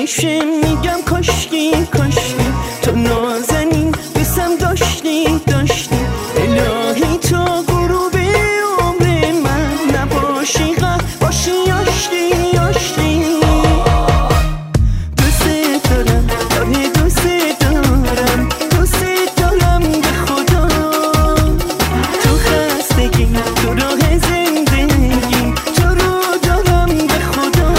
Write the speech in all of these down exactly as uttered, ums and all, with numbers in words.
همیشه میگم کاشکی کاشکی تو نازنین بسم داشتی داشتی الهی تا غروب عمر من نباشی غم باشی آشتی آشتی دوست دارم آره دوست دارم دوست دارم به خدا تو خستگی تو راه زندگی تو رو دارم به خدا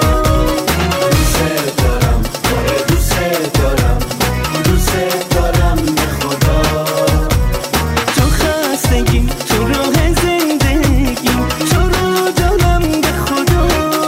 دوست دارم آره دوست دارم دوست دارم به خدا تو خستگی تو راه زندگی تو رو دارم به خدا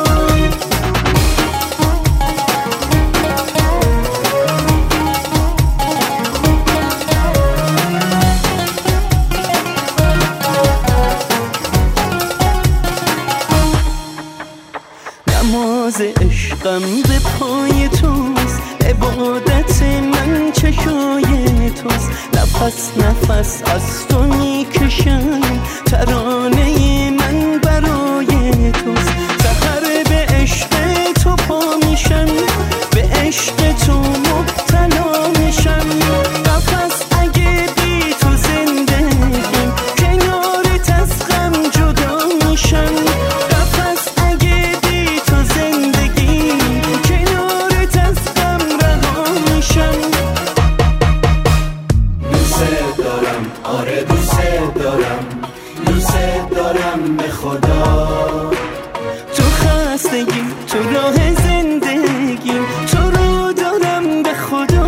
نماز عشقم به پای توست عبادت من چشای توست نفس نفس از تو میکشم ترانه من برای توست سحر به عشق تو پا میشم به عشق تو مبتلا میشم نفس اگه بی تو زندگیم کنارت از غم جدا میشم نفس اگه بی تو زندگیم کنارت از غم رها میشم دوست دارم آره دوست دارم دوست دارم به خدا تو خستگی تو راه زندگی تو رو دارم به خدا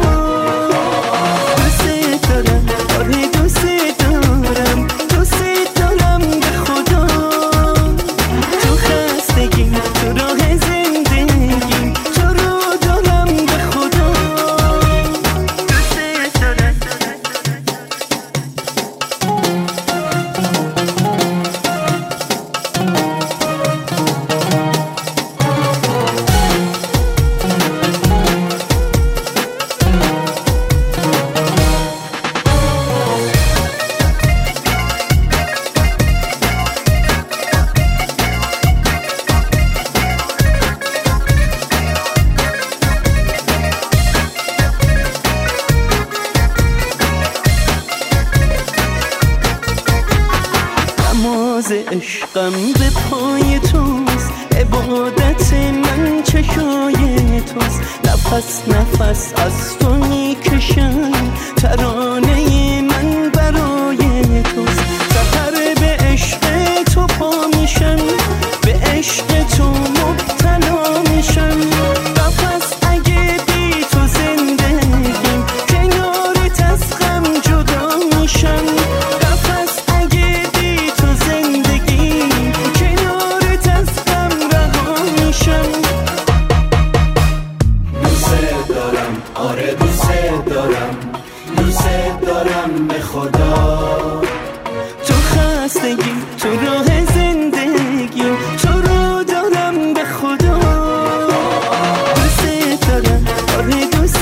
دوست دارم آره دوست دارم دوست دارم به خدا تو خستگی تو راه زندگی تو رو دارم به خدا دوست دارم نماز عشقم به پای توست عبادت من چشای توست نفس نفس از تو میکشم ترانه من برای توست سحر به عشق تو پا میشم به عشق تو مبتلا میشم نفس اگه بی تو زندگیم کنارت از غم جدا میشم نفس اگه بی تو زندگیم کنارت از غم رها میشم دوست دارم آره دوست دارم دوست دارم به خدا تو خستگی تو راه زندگی تو رو دارم به خدا دوست دارم آره دوست